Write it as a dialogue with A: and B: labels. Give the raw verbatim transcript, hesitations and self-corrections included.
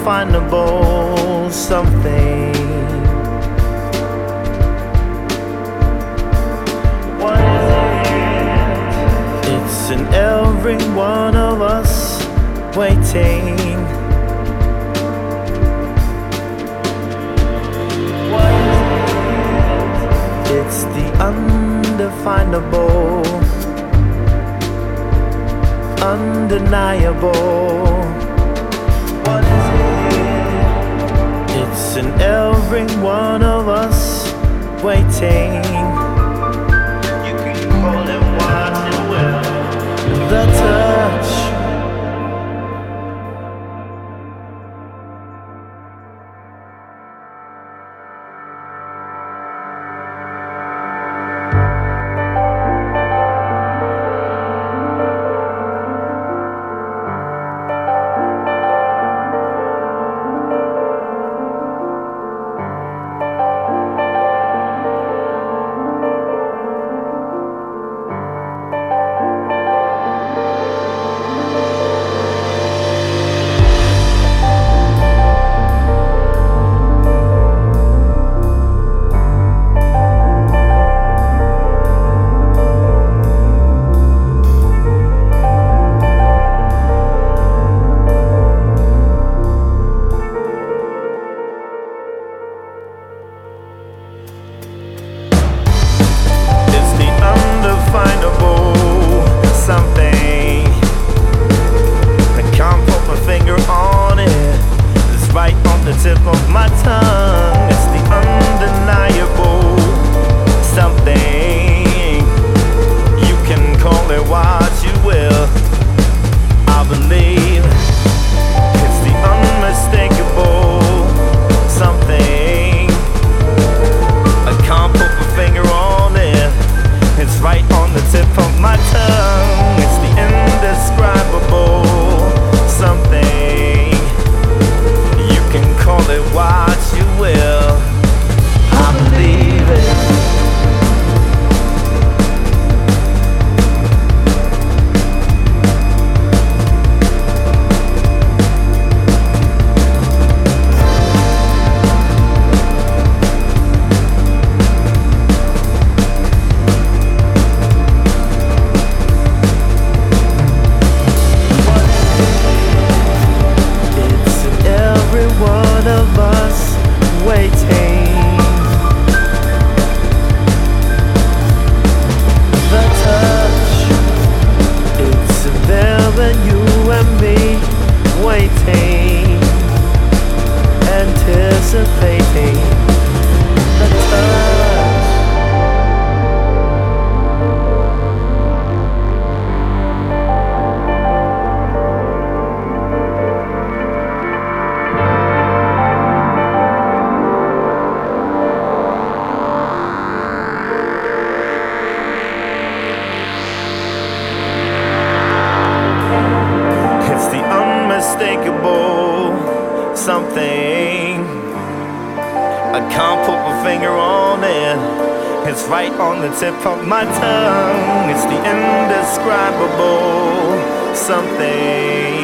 A: undefinable something. What is it? It's in every one of us waiting. What is it? It's the undefinable, undeniable. What is it? It's in every one of us waiting. You can call it what you will. The touch. The tip of my tongue, it's the undeniable something. You can call it what you will. I believe it's the unmistakable something. I can't put my finger on it. It's right on the tip of my tongue. It's the indescribable something. Call it what you will. I believe it. Of us waiting. The touch, it's there and you and me waiting, anticipating. The touch. Unmistakable something. I can't put my finger on it. It's right on the tip of my tongue. It's the indescribable something.